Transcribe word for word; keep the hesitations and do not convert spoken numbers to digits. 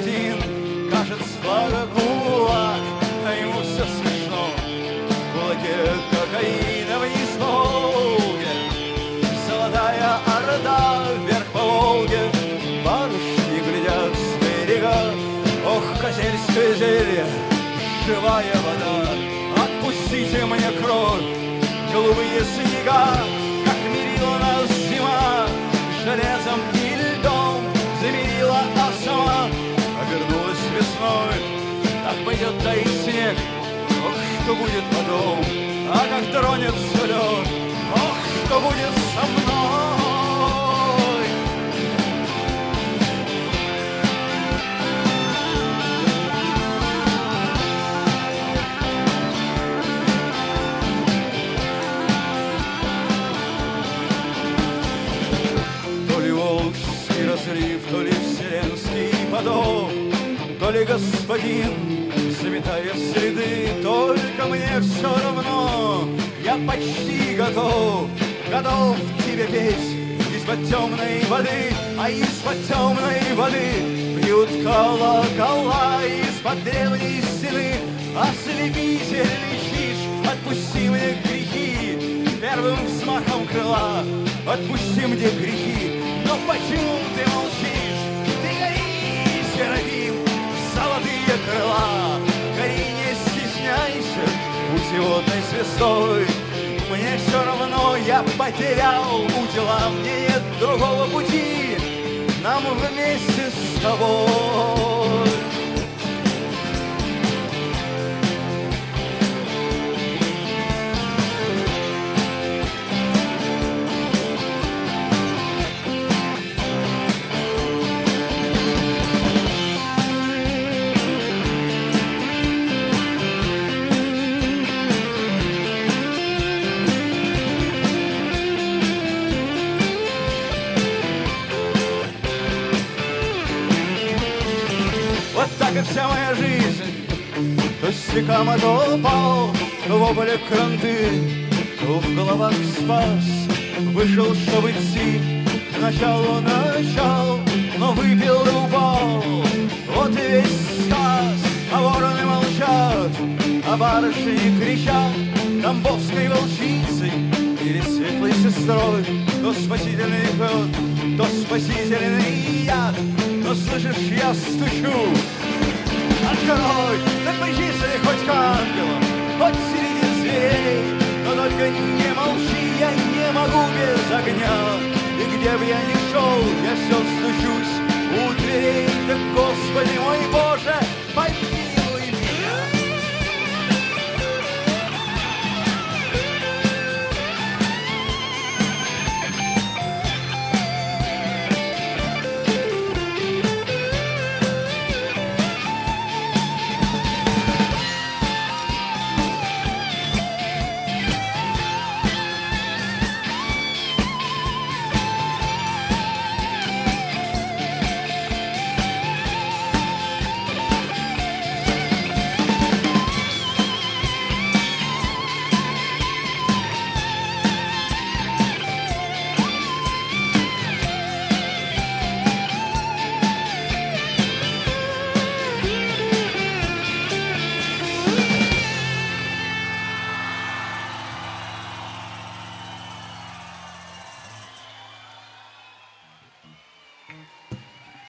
господин, кажется, флага кулак, а ему все смешно. В кулаке кокаина вниз по Волге, золотая орда вверх по Волге. Барышни глядят с берега, ох, козельское зелье, живая вода. Отпустите мне кровь, голубые снега, как мерила нас зима, железом и льдом замерила, а сама обернулась весной. Так пойдет таить снег, ох, что будет потом, а как тронется лед, ох, что будет со мной. Разлив, то ли вселенский поток, то ли господин, заметая следы. Только мне все равно, я почти готов, готов тебе петь из-под темной воды, а из-под темной воды бьют колокола из-под древней стены. Ослепительный чиж, отпусти мне грехи, первым взмахом крыла отпусти мне грехи. Но почему ты молчишь? Ты гори, Серафим, золотые крыла. Гори, не стесняйся, путеводной звездой. Мне все равно, я потерял удила, мне нет другого пути, нам вместе с тобой. Так и вся моя жизнь, то стекам, а то пал, то в поле кранты, то в головах спас. Вышел, чтобы идти к началу начал, но выпил и упал. Вот и весь сказ, а вороны молчат, а барышни кричат тамбовской волчицей или светлой сестрой. То спасительный пёт, то спасительный яд, но слышишь, я стучу. Открой, да причисли хоть к ангелам, хоть среди зверей, но только не молчи, я не могу без огня. И где бы я ни шел, я все стучусь у дверей. Так, Господи,